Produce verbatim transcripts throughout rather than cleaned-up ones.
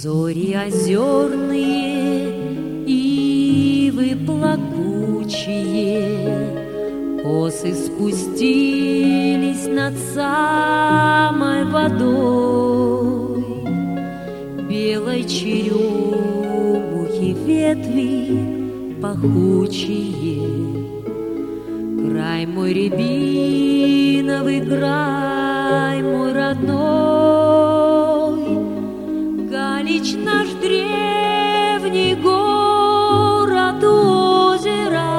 Зори озерные, ивы плакучие, косы спустились над самой водой. Белой черемухи ветви пахучие, край мой рябиновый, край мой родной. Галич наш древний город у озера,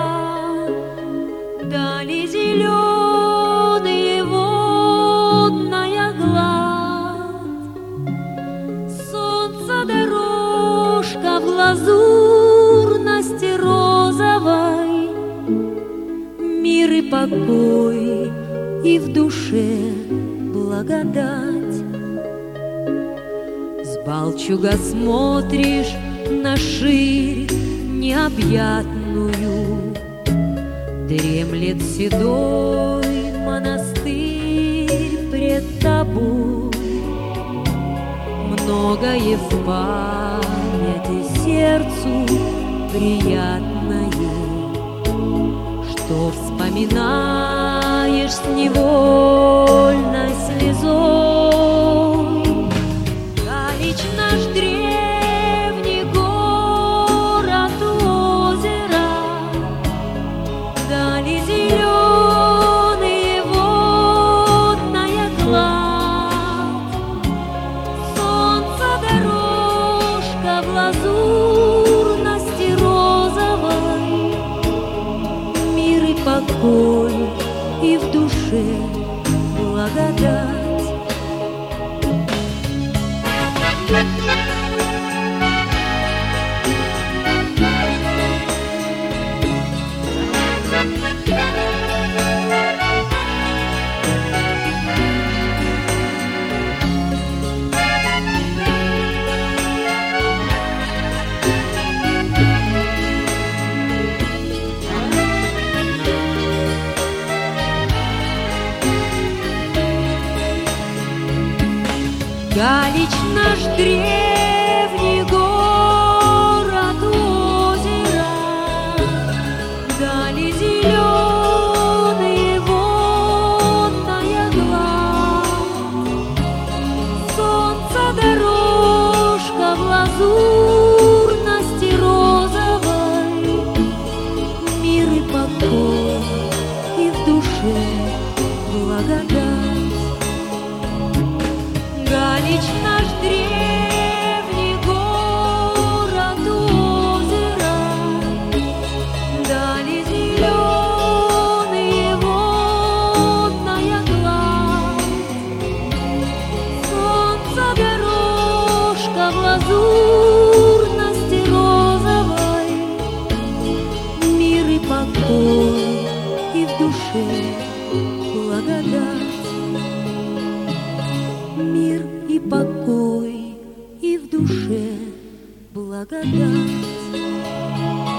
дали зеленые, водная гладь. Солнце дорожка в лазурности розовой, мир и покой, и в душе благодать. С балчуга смотришь на ширь необъятную, дремлет седой монастырь пред тобой. Многое в памяти сердцу приятное, что вспоминаешь с невольной слезой. Галич наш древний город у озера, дали зеленые, водная гладь. Солнце дорожка в лазурности розовой, мир и покой, и в душе благодать. Галич наш древний город у озера, дали зеленые, водная гладь. Солнце дорожка в лазурности розовой, мир и покой, и в душе благодать. Галич наш древний город у озера, дали зеленые, водная гладь. Солнце дорожка в лазурности розовой, мир и покой, и в душе благодать. Мир и покой, и в душе благодать.